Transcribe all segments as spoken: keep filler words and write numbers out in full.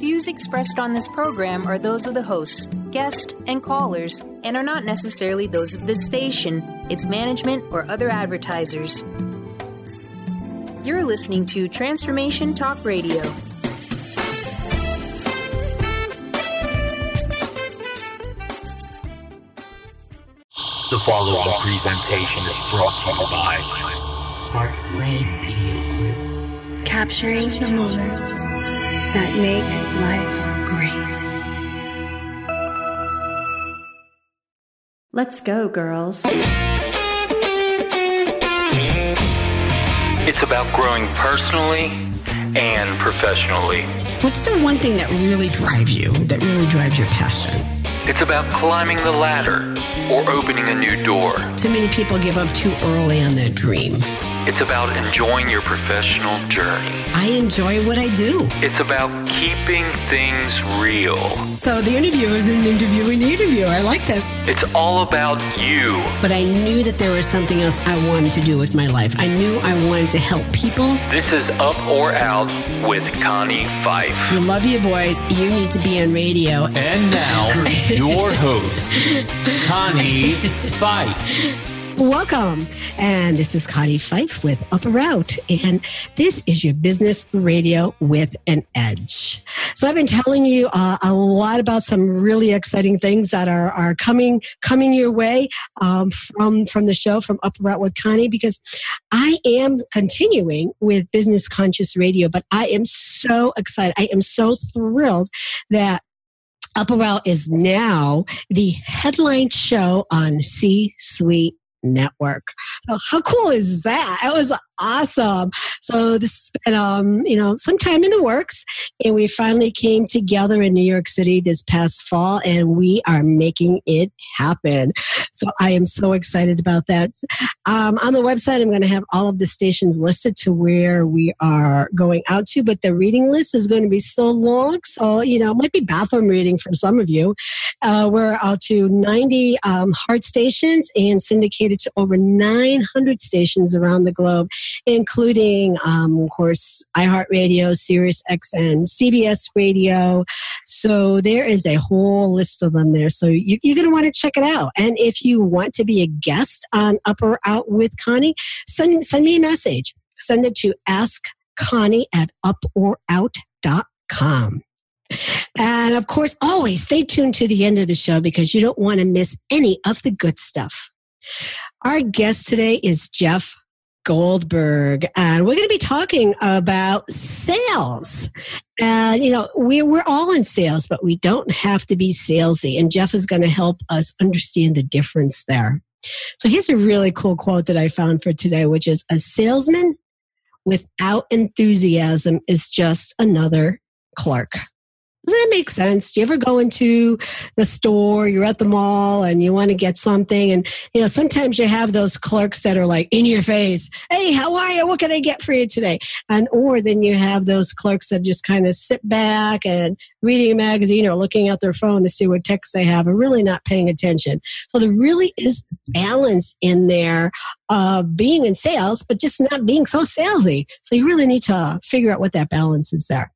views expressed on this program are those of the hosts, guests, and callers, and are not necessarily those of this station, its management, or other advertisers. You're listening to Transformation Talk Radio. The following presentation is brought to you by Heartland Video Group. Capturing the moments that make life great. Let's go, girls. It's about growing personally and professionally. What's the one thing that really drives you, that really drives your passion? It's about climbing the ladder or opening a new door. Too many people give up too early on their dream. It's about enjoying your professional journey. I enjoy what I do. It's about keeping things real. So the interviewer is an interviewing the interviewer. I like this. It's all about you. But I knew that there was something else I wanted to do with my life. I knew I wanted to help people. This is Up or Out with Connie Fife. You love your voice. You need to be on radio. And now, your host, Connie Fife. Welcome. And this is Connie Fife with Up or Out. And this is your business radio with an edge. So I've been telling you uh, a lot about some really exciting things that are, are coming coming your way um, from, from the show, from Up or Out with Connie, because I am continuing with Business Conscious Radio, but I am so excited. I am so thrilled that Up or Out is now the headline show on C-Suite Network. So how cool is that? It was awesome. So this has been, um, you know, some time in the works, and we finally came together in New York City this past fall, and we are making it happen. So I am so excited about that. Um, on the website, I'm going to have all of the stations listed to where we are going out to, but the reading list is going to be so long. So, you know, it might be bathroom reading for some of you. Uh, we're out to ninety um, heart stations and syndicated to over nine hundred stations around the globe, including, um, of course, iHeartRadio, Sirius X M, C B S Radio. So there is a whole list of them there. So you, you're going to want to check it out. And if you want to be a guest on Up or Out with Connie, send, send me a message. Send it to ask connie at up or out dot com. And of course, always stay tuned to the end of the show because you don't want to miss any of the good stuff. Our guest today is Jeff Goldberg, and we're going to be talking about sales. And, you know, we, we're all in sales, but we don't have to be salesy. And Jeff is going to help us understand the difference there. So here's a really cool quote that I found for today, which is, a salesman without enthusiasm is just another clerk. Doesn't that make sense? Do you ever go into the store, you're at the mall, and you want to get something? And, you know, sometimes you have those clerks that are like in your face. Hey, how are you? What can I get for you today? And or then you have those clerks that just kind of sit back and reading a magazine or looking at their phone to see what texts they have and really not paying attention. So there really is balance in there of being in sales, but just not being so salesy. So you really need to figure out what that balance is there.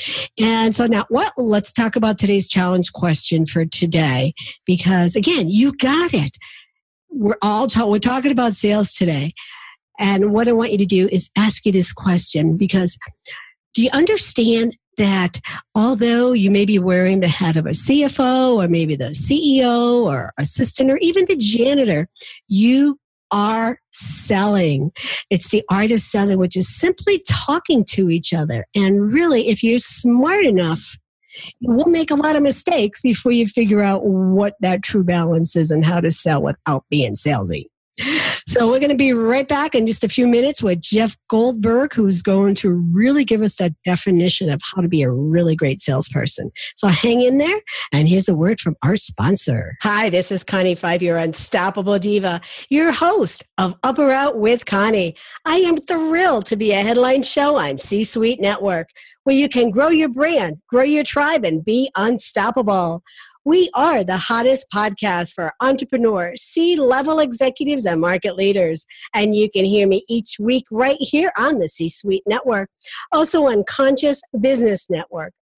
And so now, what? Let's talk about today's challenge question for today, because again, you got it. We're all ta- we're talking about sales today, and what I want you to do is ask you this question, because do you understand that although you may be wearing the hat of a C F O or maybe the C E O or assistant or even the janitor, you are selling. It's the art of selling, which is simply talking to each other. And really, if you're smart enough, you will make a lot of mistakes before you figure out what that true balance is and how to sell without being salesy. So we're going to be right back in just a few minutes with Jeff Goldberg, who's going to really give us that definition of how to be a really great salesperson. So hang in there, and here's a word from our sponsor. Hi, this is Connie Fife, your unstoppable diva, your host of Up or Out with Connie. I am thrilled to be a headline show on C-Suite Network, where you can grow your brand, grow your tribe, and be unstoppable. We are the hottest podcast for entrepreneurs, C-level executives, and market leaders. And you can hear me each week right here on the C-Suite Network. Also on Conscious Business Network,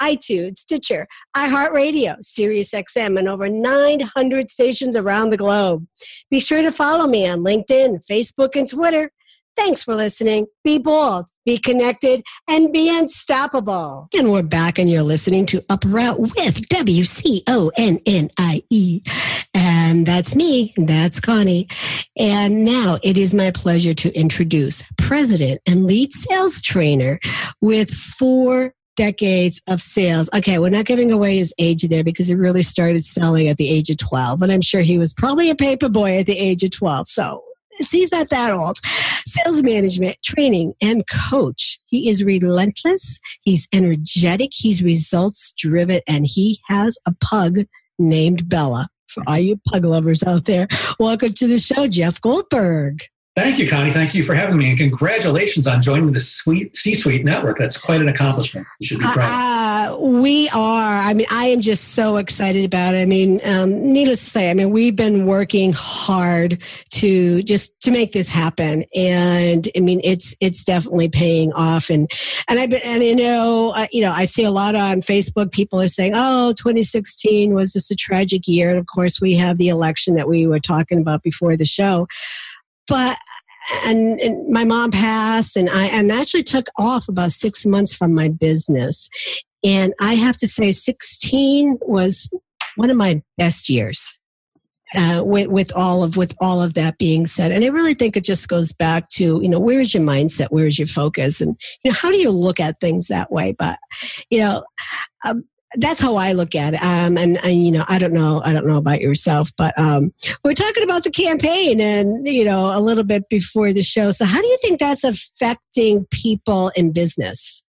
iTunes, Stitcher, iHeartRadio, SiriusXM, and over nine hundred stations around the globe. Be sure to follow me on LinkedIn, Facebook, and Twitter. Thanks for listening. Be bold, be connected, and be unstoppable. And we're back, and you're listening to Up Route with W C O N N I E. And that's me. That's Connie. And now it is my pleasure to introduce President and Lead Sales Trainer with four decades of sales. Okay, we're not giving away his age there because he really started selling at the age of twelve. And I'm sure he was probably a paper boy at the age of twelve. So he's not that old. Sales management, training, and coach. He is relentless. He's energetic. He's results driven. And he has a pug named Bella. For all you pug lovers out there, welcome to the show, Jeff Goldberg. Thank you, Connie. Thank you for having me. And congratulations on joining the sweet C-Suite network. That's quite an accomplishment. You should be proud. Uh, we are. I mean, I am just so excited about it. I mean, um, needless to say, I mean, we've been working hard to just to make this happen. And I mean, it's it's definitely paying off. And and I've been, and you know, uh, you know, I see a lot on Facebook. People are saying, "Oh, twenty sixteen was just a tragic year." And of course, we have the election that we were talking about before the show. But and, and my mom passed, and I and actually took off about six months from my business. And I have to say, sixteen was one of my best years. Uh, with with all of with all of that being said, and I really think it just goes back to, you know, where's your mindset, where's your focus, and you know, how do you look at things that way? But you know. Um, That's how I look at it. Um, and, and, you know, I don't know, I don't know about yourself, but um, we're talking about the campaign and, you know, a little bit before the show. So how do you think that's affecting people in business?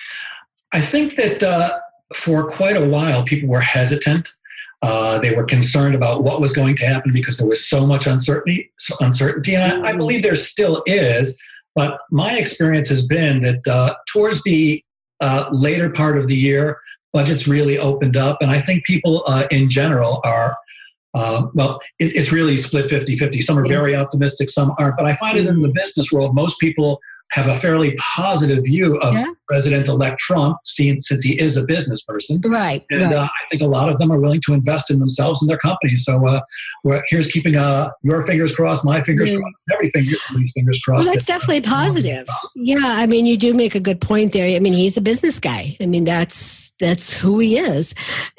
I think that uh, for quite a while, people were hesitant. Uh, they were concerned about what was going to happen because there was so much uncertainty, uncertainty. And I, I believe there still is. But my experience has been that uh, towards the uh, later part of the year, budgets really opened up, and I think people uh, in general are, uh, well, it, it's really split fifty-fifty. Some are very optimistic, some aren't. But I find it in the business world, most people have a fairly positive view of yeah. President-elect Trump, since, since he is a business person. Right. And right. Uh, I think a lot of them are willing to invest in themselves and their companies. So uh, we're, here's keeping uh, your fingers crossed, my fingers mm. crossed, every finger, fingers crossed. Well, that's that, definitely uh, positive. Yeah, I mean, you do make a good point there. I mean, he's a business guy. I mean, that's that's who he is.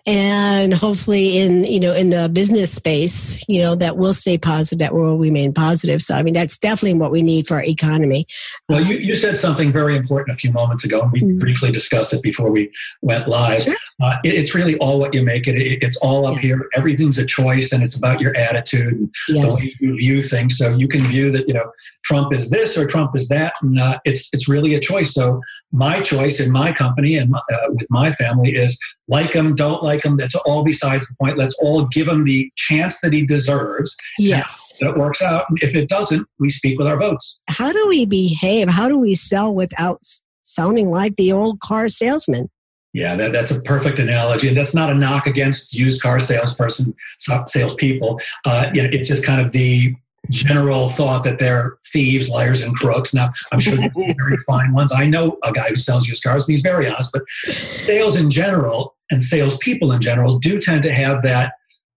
And hopefully in, you know, in the business space, you know, that will stay positive, that will remain positive. So, I mean, that's definitely what we need for our economy. Well, you, you said something very important a few moments ago, and we mm-hmm. briefly discussed it before we went live. Sure. Uh, it, it's really all what you make it. it it's all up yeah. here. Everything's a choice, and it's about your attitude and yes. the way you view things. So you can view that, you know, Trump is this or Trump is that, and uh, it's it's really a choice. So my choice in my company and my, uh, with my family is like him, don't like him. That's all besides the point. Let's all give him the chance that he deserves. Yes. That it works out. And if it doesn't, we speak with our votes. How do we behave? How do we sell without sounding like the old car salesman? Yeah, that, that's a perfect analogy. And that's not a knock against used car salesperson, salespeople. Uh, you know, it's just kind of the general thought that they're thieves, liars, and crooks. Now, I'm sure they're very fine ones. I know a guy who sells used cars, and he's very honest. But sales in general and salespeople in general do tend to have that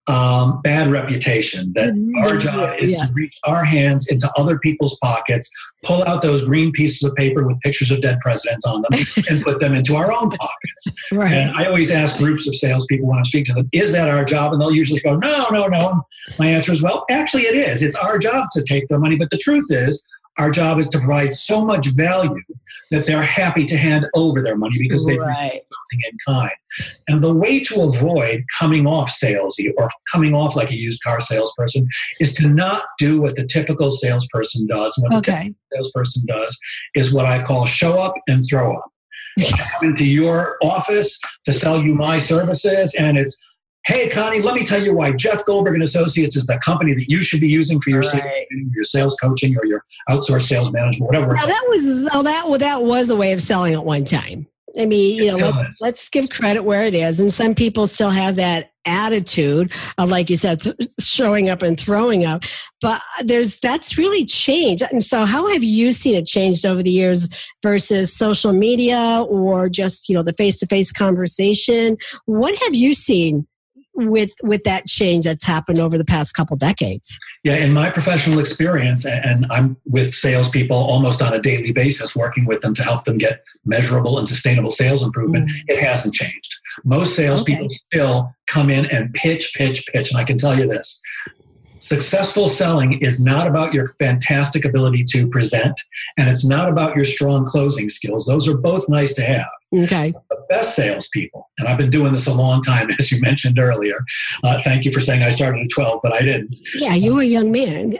um, bad reputation that mm-hmm. our job is yes. to reach our hands into other people's pockets, pull out those green pieces of paper with pictures of dead presidents on them, and put them into our own pockets. Right. And I always ask groups of salespeople when I'm speaking to them, is that our job? And they'll usually go, no, no, no. And my answer is, well, actually it is. It's our job to take their money. But the truth is, our job is to provide so much value that they're happy to hand over their money because they've right. received something in kind. And the way to avoid coming off salesy or coming off like a used car salesperson is to not do what the typical salesperson does. And what okay. the typical salesperson does is what I call show up and throw up. I come into your office to sell you my services, and it's, hey, Connie, let me tell you why Jeff Goldberg and Associates is the company that you should be using for your, right. sales, your sales coaching or your outsourced sales management, whatever. Now that was oh, that well, that was a way of selling at one time. I mean, you It know, still let, is. let's give credit where it is. And some people still have that attitude of, like you said, th- showing up and throwing up. But there's that's really changed. And so how have you seen it changed over the years versus social media or just, you know, the face-to-face conversation? What have you seen with with that change that's happened over the past couple decades? Yeah, in my professional experience, and I'm with salespeople almost on a daily basis, working with them to help them get measurable and sustainable sales improvement, mm. it hasn't changed. Most salespeople okay. still come in and pitch, pitch, pitch. And I can tell you this. Successful selling is not about your fantastic ability to present, and it's not about your strong closing skills. Those are both nice to have. Okay. The best salespeople, and I've been doing this a long time, as you mentioned earlier. Uh, thank you for saying I started at twelve, but I didn't. Yeah, you were a young man.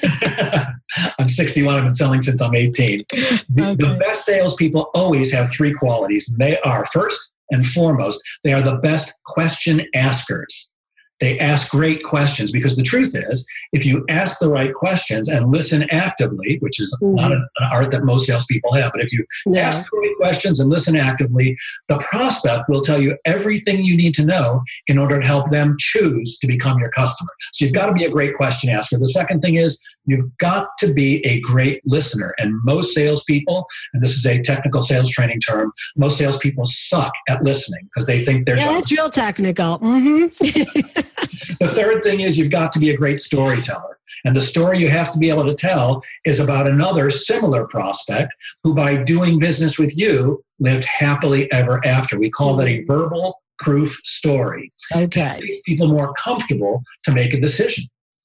I'm sixty-one. I've been selling since I'm eighteen. The, okay. the best salespeople always have three qualities. They are, first and foremost, they are the best question askers. They ask great questions, because the truth is, if you ask the right questions and listen actively, which is mm-hmm. not an, an art that most salespeople have, but if you no. ask the right questions and listen actively, the prospect will tell you everything you need to know in order to help them choose to become your customer. So you've got to be a great question asker. The second thing is you've got to be a great listener. And most salespeople, and this is a technical sales training term, most salespeople suck at listening because they think they're yeah, that's real technical. Mm-hmm. The third thing is you've got to be a great storyteller. And the story you have to be able to tell is about another similar prospect who, by doing business with you, lived happily ever after. We call that a verbal proof story. Okay. It makes people more comfortable to make a decision.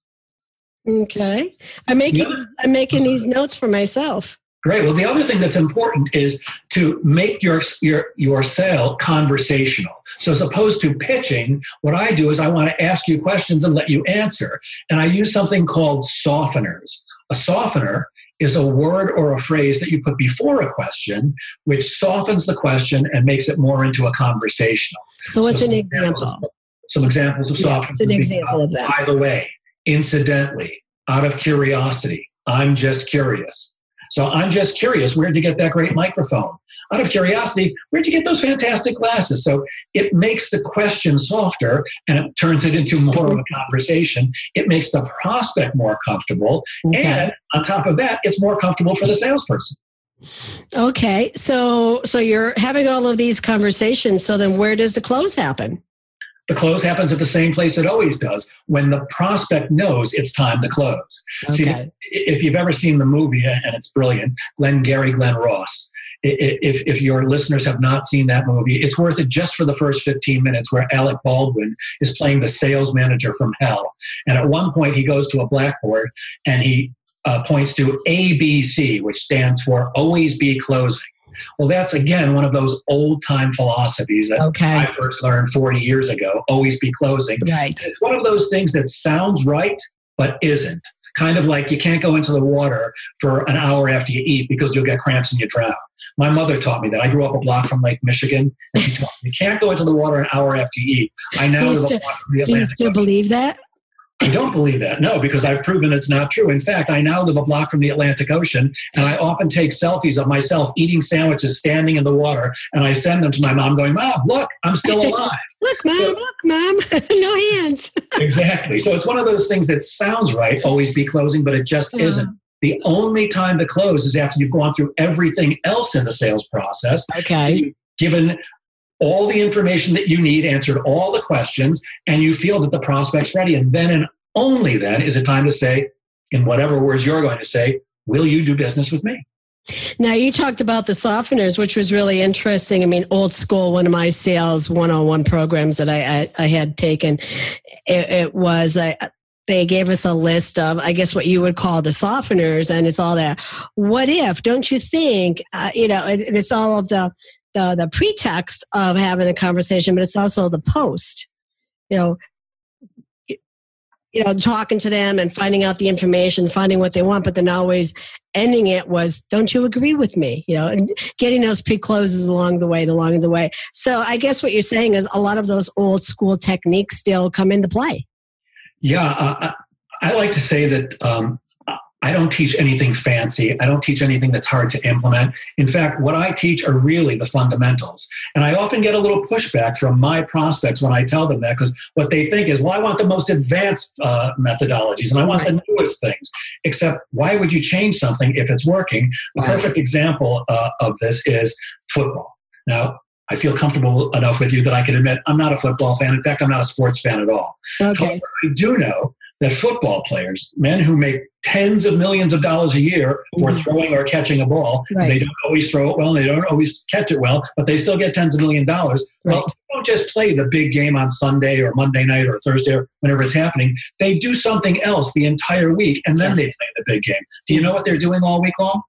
Okay. I'm making, yeah. I'm making these notes for myself. Great. Well, the other thing that's important is to make your, your, your sale conversational. So as opposed to pitching, what I do is I want to ask you questions and let you answer. And I use something called softeners. A softener is a word or a phrase that you put before a question, which softens the question and makes it more into a conversational. So what's so an example? Of, some examples of yeah, softeners. What's an example be, of that? By the way, incidentally, out of curiosity, I'm just curious. So I'm just curious, where'd you get that great microphone? Out of curiosity, where'd you get those fantastic glasses? So it makes the question softer and it turns it into more of a conversation. It makes the prospect more comfortable. Okay. And on top of that, it's more comfortable for the salesperson. Okay. So, so you're having all of these conversations. So then where does the close happen? The close happens at the same place it always does, when the prospect knows it's time to close. Okay. See, if you've ever seen the movie, and it's brilliant, Glengarry Glen Ross, if, if your listeners have not seen that movie, it's worth it just for the first fifteen minutes, where Alec Baldwin is playing the sales manager from hell. And at one point he goes to a blackboard and he uh, points to A B C, which stands for always be closing. Well, that's, again, one of those old-time philosophies that okay. I first learned forty years ago, always be closing. Right. It's one of those things that sounds right, but isn't. Kind of like you can't go into the water for an hour after you eat because you'll get cramps and you drown. My mother taught me that. I grew up a block from Lake Michigan, and she taught me you can't go into the water an hour after you eat. I now live a block from the Atlantic Do you still Ocean. believe that? I don't believe that, no, because I've proven it's not true. In fact, I now live a block from the Atlantic Ocean, and I often take selfies of myself eating sandwiches standing in the water, and I send them to my mom going, Mom, look, I'm still alive. Look, Mom, so, look, Mom, no hands. Exactly. So it's one of those things that sounds right, always be closing, but it just yeah. isn't. The only time to close is after you've gone through everything else in the sales process. Okay. You've given all the information that you need, answered all the questions, and you feel that the prospect's ready. And then and only then is it time to say, in whatever words you're going to say, will you do business with me? Now, you talked about the softeners, which was really interesting. I mean, old school, one of my sales one-on-one programs that I, I, I had taken, it, it was, I, they gave us a list of, I guess, what you would call the softeners, and it's all that, what if, don't you think, uh, you know, and, and it's all of the, the the pretext of having the conversation, but it's also the post, you know, you know, talking to them and finding out the information, finding what they want, but then always ending it was, don't you agree with me? You know, and getting those pre-closes along the way, along the way. So I guess what you're saying is a lot of those old school techniques still come into play. Yeah, uh, I like to say that um, I don't teach anything fancy. I don't teach anything that's hard to implement. In fact, what I teach are really the fundamentals. And I often get a little pushback from my prospects when I tell them that, because what they think is, well, I want the most advanced uh, methodologies and I want right. the newest things. Except, why would you change something if it's working? A perfect example uh, of this is football. Now, I feel comfortable enough with you that I can admit I'm not a football fan. In fact, I'm not a sports fan at all. Okay. However, I do know that football players, men who make tens of millions of dollars a year for mm-hmm. throwing or catching a ball, right. they don't always throw it well, and they don't always catch it well, but they still get tens of million dollars. Right. Well, they don't just play the big game on Sunday or Monday night or Thursday or whenever it's happening. They do something else the entire week, and then yes. they play the big game. Do you know what they're doing all week long?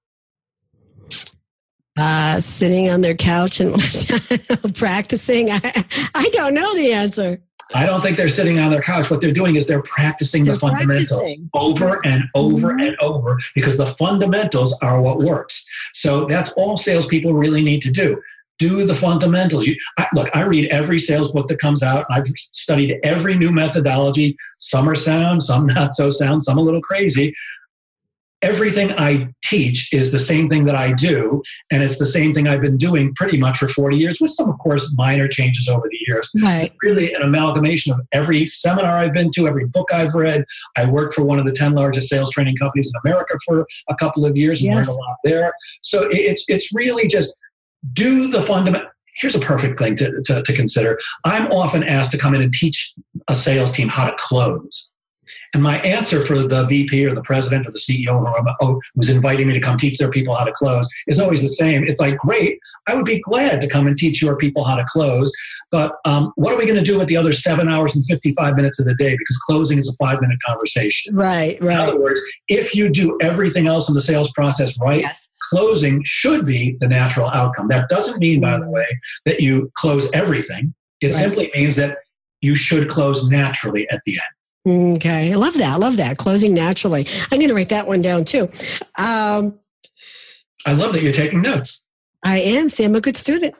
Uh, sitting on their couch and practicing. I, I don't know the answer. I don't think they're sitting on their couch. What they're doing is they're practicing they're the fundamentals practicing. over and over mm-hmm. and over, because the fundamentals are what works. So that's all salespeople really need to do. Do the fundamentals. You, I, look, I read every sales book that comes out. I've studied every new methodology. Some are sound, some not so sound, some a little crazy. Everything I teach is the same thing that I do, and it's the same thing I've been doing pretty much for forty years, with some, of course, minor changes over the years. Right. Really an amalgamation of every seminar I've been to, every book I've read. I worked for one of the ten largest sales training companies in America for a couple of years and yes. learned a lot there. So it's it's really just do the fundamental. Here's a perfect thing to, to, to consider. I'm often asked to come in and teach a sales team how to close. And my answer for the V P or the president or the C E O or who's inviting me to come teach their people how to close is always the same. It's like, great, I would be glad to come and teach your people how to close. But um, what are we going to do with the other seven hours and fifty-five minutes of the day? Because closing is a five-minute conversation. Right, right. In other words, if you do everything else in the sales process right, yes. closing should be the natural outcome. That doesn't mean, by the way, that you close everything. It right. simply means that you should close naturally at the end. Okay. I love that. I love that. Closing naturally. I'm going to write that one down too. Um, I love that you're taking notes. I am. See, I'm a good student.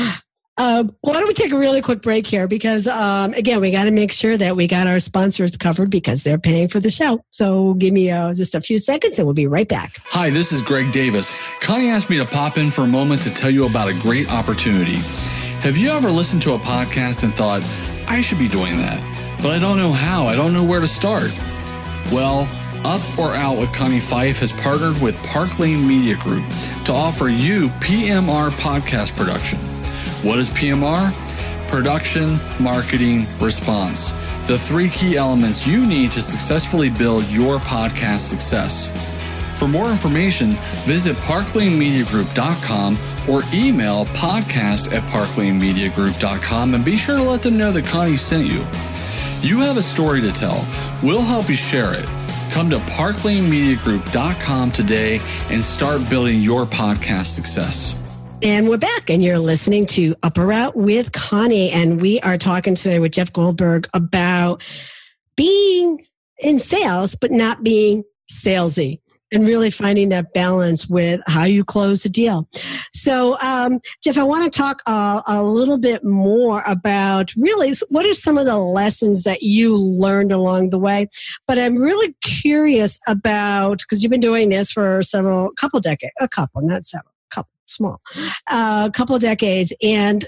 Um, why don't we take a really quick break here? Because, um, again, we got to make sure that we got our sponsors covered because they're paying for the show. So give me uh, just a few seconds and we'll be right back. Hi, this is Greg Davis. Connie asked me to pop in for a moment to tell you about a great opportunity. Have you ever listened to a podcast and thought, I should be doing that, but I don't know how. I don't know where to start. Well, Up or Out with Connie Fife has partnered with Park Lane Media Group to offer you P M R podcast production. What is P M R? Production, marketing, response. The three key elements you need to successfully build your podcast success. For more information, visit park lane media group dot com or email podcast at park lane media group dot com and be sure to let them know that Connie sent you. You have a story to tell. We'll help you share it. Come to park lane media group dot com today and start building your podcast success. And we're back, and you're listening to Up or Out with Connie, and we are talking today with Jeff Goldberg about being in sales, but not being salesy, and really finding that balance with how you close a deal. So, um, Jeff, I want to talk uh, a little bit more about really what are some of the lessons that you learned along the way. But I'm really curious about, because you've been doing this for several, couple decades, a couple, not several, couple, small, a uh, couple of decades. And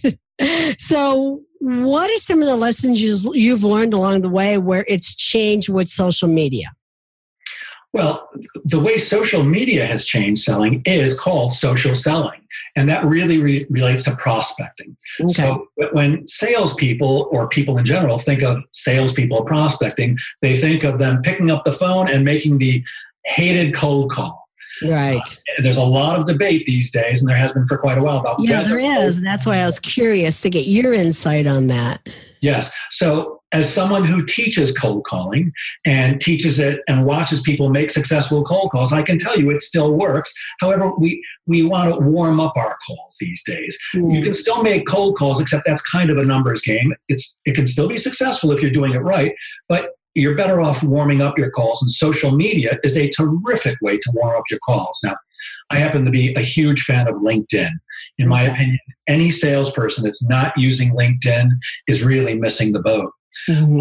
so what are some of the lessons you've learned along the way where it's changed with social media? Well, the way social media has changed selling is called social selling, and that really re- relates to prospecting. Okay. So when salespeople or people in general think of salespeople prospecting, they think of them picking up the phone and making the hated cold call. Right. Uh, there's a lot of debate these days, and there has been for quite a while about yeah, there is. And that's why I was curious to get your insight on that. Yes. So as someone who teaches cold calling and teaches it and watches people make successful cold calls, I can tell you it still works. However, we, we want to warm up our calls these days. Mm. You can still make cold calls, except that's kind of a numbers game. It's It can still be successful if you're doing it right, but you're better off warming up your calls, and social media is a terrific way to warm up your calls. Now, I happen to be a huge fan of LinkedIn. In my okay. opinion, any salesperson that's not using LinkedIn is really missing the boat. Mm-hmm. Uh,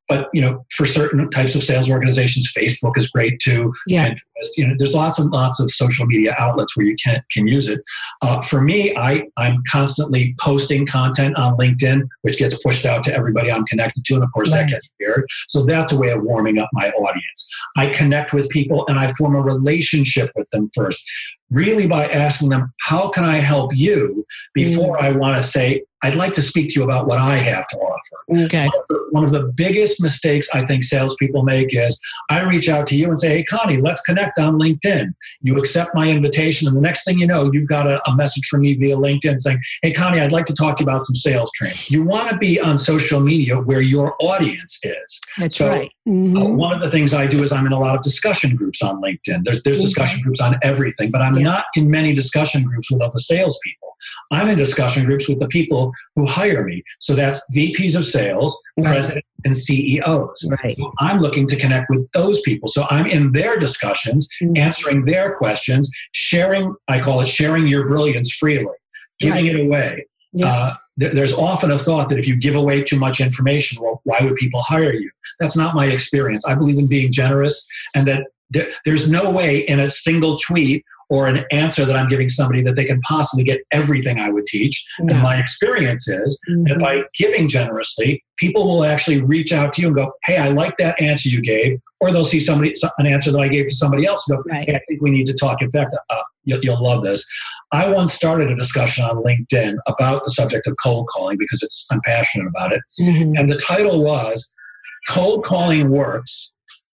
but you know, for certain types of sales organizations, Facebook is great too. Yeah. Pinterest, you know, there's lots and lots of social media outlets where you can can use it. Uh, for me, I I'm constantly posting content on LinkedIn, which gets pushed out to everybody I'm connected to, and of course Right. that gets shared. So that's a way of warming up my audience. I connect with people and I form a relationship with them first, really by asking them, how can I help you, before mm. I want to say, I'd like to speak to you about what I have to offer. Okay. One of, the, one of the biggest mistakes I think salespeople make is I reach out to you and say, hey, Connie, let's connect on LinkedIn. You accept my invitation, and the next thing you know, you've got a, a message from me via LinkedIn saying, hey, Connie, I'd like to talk to you about some sales training. You want to be on social media where your audience is. That's so, right. Mm-hmm. Uh, one of the things I do is I'm in a lot of discussion groups on LinkedIn. There's, there's discussion groups on everything, but I'm yes. not in many discussion groups with other salespeople. I'm in discussion groups with the people who hire me. So that's V Ps of sales, right. presidents, and C E Os. Right. So I'm looking to connect with those people. So I'm in their discussions, mm-hmm. answering their questions, sharing, I call it sharing your brilliance freely, giving right. it away. Yes. Uh, th- there's often a thought that if you give away too much information, well, why would people hire you? That's not my experience. I believe in being generous, and that th- there's no way in a single tweet or an answer that I'm giving somebody that they can possibly get everything I would teach. No. And my experience is mm-hmm. that by giving generously, people will actually reach out to you and go, hey, I like that answer you gave. Or they'll see somebody an answer that I gave to somebody else and go, right. hey, I think we need to talk. In fact, uh, you'll, you'll love this. I once started a discussion on LinkedIn about the subject of cold calling because it's I'm passionate about it. Mm-hmm. And the title was, Cold Calling Works.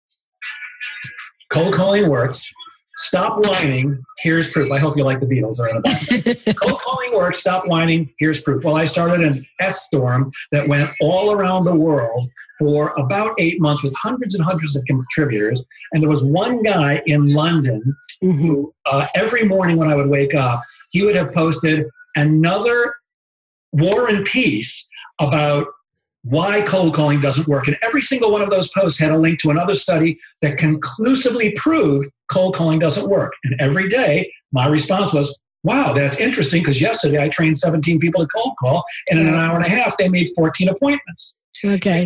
Cold Calling Works. Stop whining, here's proof. I hope you like the Beatles are in the back. Cold calling works, stop whining, here's proof. Well, I started an S-storm that went all around the world for about eight months with hundreds and hundreds of contributors. And there was one guy in London mm-hmm. who uh, every morning when I would wake up, he would have posted another War and Peace about why cold calling doesn't work. And every single one of those posts had a link to another study that conclusively proved cold calling doesn't work. And every day, my response was, wow, that's interesting, because yesterday I trained seventeen people to cold call, and in an hour and a half, they made fourteen appointments. Okay.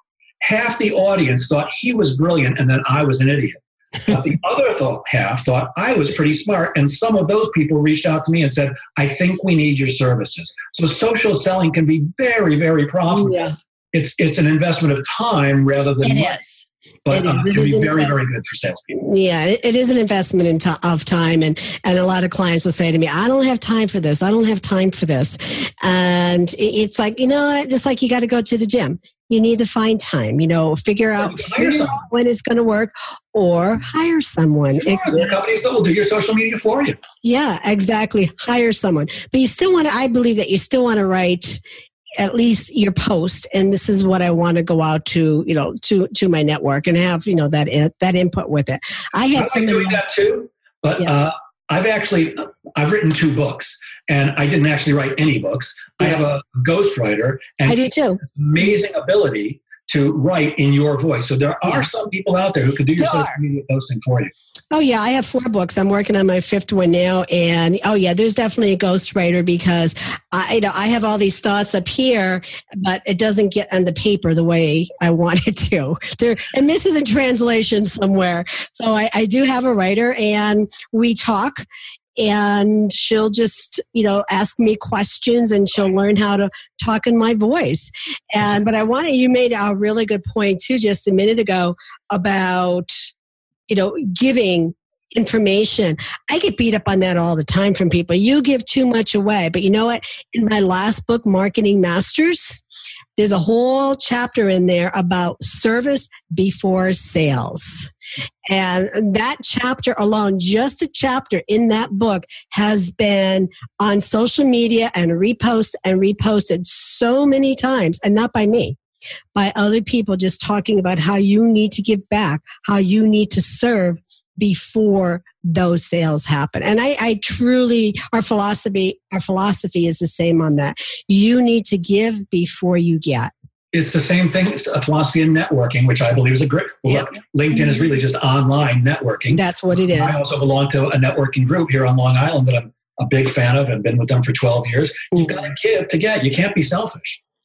Half the audience thought he was brilliant, and then I was an idiot. But the other thought, half thought I was pretty smart, and some of those people reached out to me and said, I think we need your services. So social selling can be very, very profitable. Yeah. It's it's an investment of time rather than it money. Is. But it, uh, it it can be very, invest- very good for salespeople. Yeah, it, it is an investment in t- of time. And, and a lot of clients will say to me, I don't have time for this. I don't have time for this. And it, it's like, you know, just like you got to go to the gym. You need to find time, you know, figure out, figure out when it's going to work, or hire someone. Sure, there are companies that will do your social media for you. Yeah, exactly. Hire someone. But you still want to, I believe that you still want to write at least your post, and this is what I want to go out to, you know, to to my network and have, you know, that in, that input with it. I had I like doing that too, but yeah. uh, I've actually I've written two books, and I didn't actually write any books. Yeah. I have a ghostwriter, and I do too. Amazing ability to write in your voice. So there are yeah. some people out there who can do your there social are. media posting for you. Oh, yeah. I have four books. I'm working on my fifth one now. And, oh, yeah, there's definitely a ghostwriter, because I, you know, I have all these thoughts up here, but it doesn't get on the paper the way I want it to. There, it misses in translation somewhere. So I, I do have a writer, and we talk. And she'll just, you know, ask me questions, and she'll learn how to talk in my voice. And, but I wanted, you made a really good point too, just a minute ago, about, you know, giving information. I get beat up on that all the time from people. You give too much away. But you know what? In my last book, Marketing Masters, there's a whole chapter in there about service before sales. And that chapter alone, just a chapter in that book, has been on social media and reposted and reposted so many times, and not by me, by other people, just talking about how you need to give back, how you need to serve before those sales happen. And I, I truly, our philosophy, our philosophy is the same on that. You need to give before you get. It's the same thing. It's a philosophy in networking, which I believe is a great. Well, yep. LinkedIn is really just online networking. That's what it is. I also belong to a networking group here on Long Island that I'm a big fan of and been with them for twelve years. You've got to give to get. You can't be selfish.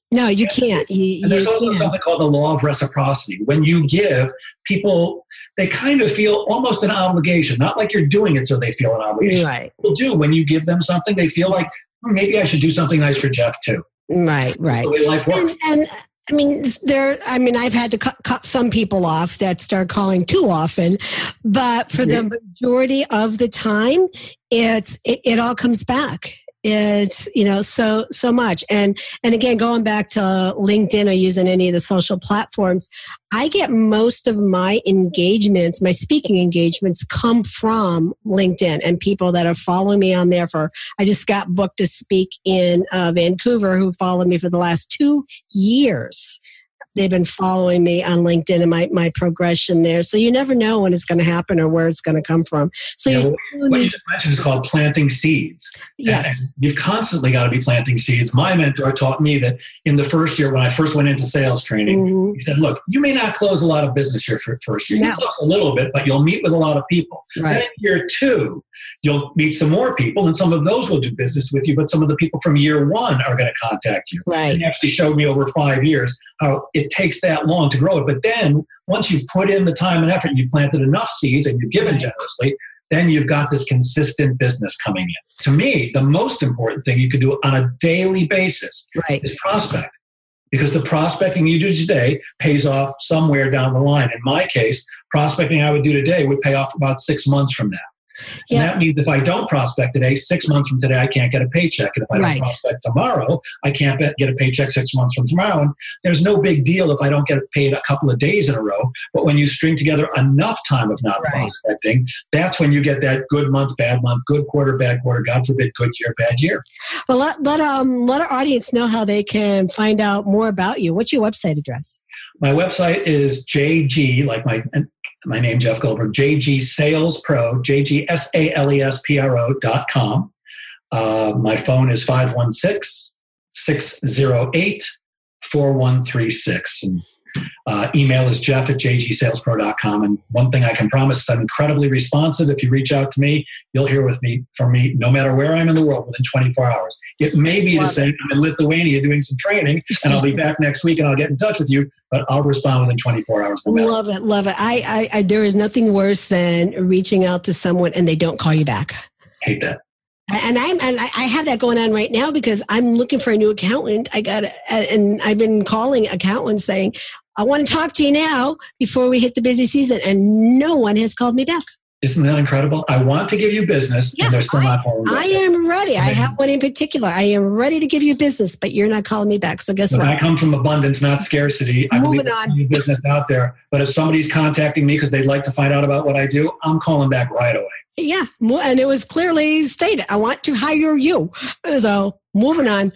No, you can't. You, and there's you also can't. something called the law of reciprocity. When you give, people, they kind of feel almost an obligation, not like you're doing it so they feel an obligation. Right. People do. When you give them something, they feel like, oh, maybe I should do something nice for Jeff too. Right, right. That's the way life works. And, and I mean, there. I mean, I've had to cut, cut some people off that start calling too often, but for Yeah. the majority of the time, it's it, it all comes back. It's, you know, so so much. And and again, going back to LinkedIn or using any of the social platforms, I get most of my engagements, my speaking engagements come from LinkedIn and people that are following me on there for, I just got booked to speak in uh, Vancouver who followed me for the last two years. They've been following me on LinkedIn and my, my progression there. So you never know when it's going to happen or where it's going to come from. So You you, know, what you just mentioned is called planting seeds. yes. And you've constantly got to be planting seeds. My mentor taught me that in the first year, when I first went into sales training, Mhm. he said, look, you may not close a lot of business your fir- first year. You No. close a little bit, but you'll meet with a lot of people. Right. Then in year two, you'll meet some more people, and some of those will do business with you, but some of the people from year one are going to contact you. Right. And he actually showed me over five years how it takes that long to grow it. But then once you've put in the time and effort and you've planted enough seeds and you've given generously, then you've got this consistent business coming in. To me, the most important thing you can do on a daily basis Right. is prospect. Because the prospecting you do today pays off somewhere down the line. In my case, prospecting I would do today would pay off about six months from now. Yeah. And that means if I don't prospect today, six months from today, I can't get a paycheck. And if I Right. don't prospect tomorrow, I can't get a paycheck six months from tomorrow. And there's no big deal if I don't get paid a couple of days in a row. But when you string together enough time of not Right. prospecting, that's when you get that good month, bad month, good quarter, bad quarter, God forbid, good year, bad year. Well, let, let, um, let our audience know how they can find out more about you. What's your website address? My website is J G, like my my name, Jeff Goldberg, J G Sales Pro, J G S A L E S P R O dot com. Uh, my phone is five one six, six zero eight, four one three six. And uh, email is Jeff at J G Sales Pro dot com. And one thing I can promise is I'm incredibly responsive. If you reach out to me, you'll hear with me from me no matter where I'm in the world within twenty-four hours. It may be Love to say I'm in Lithuania doing some training and I'll be back next week and I'll get in touch with you, but I'll respond within twenty-four hours. No matter. Love it. Love it. I, I, I, there is nothing worse than reaching out to someone and they don't call you back. Hate that. And I'm and I have that going on right now because I'm looking for a new accountant. I got and I've been calling accountants saying, I want to talk to you now before we hit the busy season, and no one has called me back. Isn't that incredible? I want to give you business, Yeah, and they're still I, not calling I me back. am ready. I have one in particular. I am ready to give you business, but you're not calling me back. So guess But what? I come from abundance, not scarcity. I Moving believe on. there's business out there. But if somebody's contacting me because they'd like to find out about what I do, I'm calling back right away. Yeah, mo- and it was clearly stated, I want to hire you. So moving on.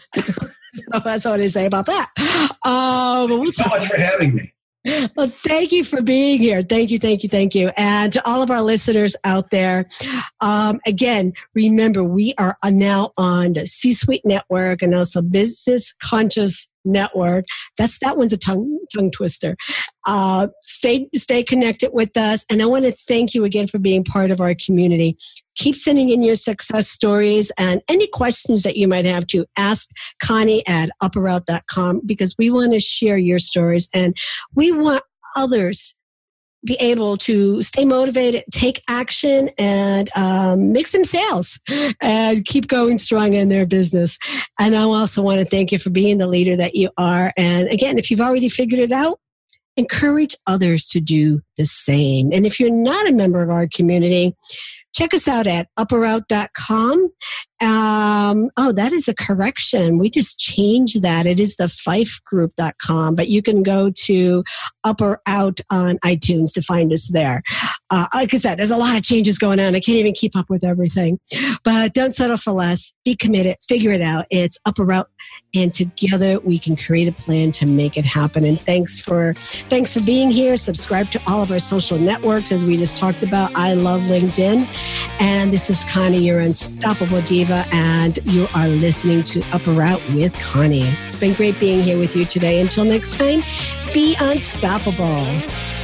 So that's what I say about that. Um, Thank you so much for having me. Well, thank you for being here. Thank you, thank you, thank you. And to all of our listeners out there, um, again, remember, we are now on the C-Suite Network and also Business Conscious Network. That's that one's a tongue tongue twister. Uh, stay stay connected with us, and I want to thank you again for being part of our community. Keep sending in your success stories and any questions that you might have to ask Connie at upper out dot com because we want to share your stories and we want others be able to stay motivated, take action, and um, make some sales and keep going strong in their business. And I also want to thank you for being the leader that you are. And again, if you've already figured it out, encourage others to do the same. And if you're not a member of our community, check us out at upper out dot com. Um, oh, that is a correction. We just changed that. It is the fife group dot com, but you can go to Upper Out on iTunes to find us there. Uh, like I said, there's a lot of changes going on. I can't even keep up with everything, but don't settle for less. Be committed. Figure it out. It's Upper Out, and together we can create a plan to make it happen. And thanks for thanks for being here. Subscribe to all of our social networks, as we just talked about. I love LinkedIn. And this is Connie, your unstoppable diva, and you are listening to Upper Out with Connie. It's been great being here with you today. Until next time, be unstoppable.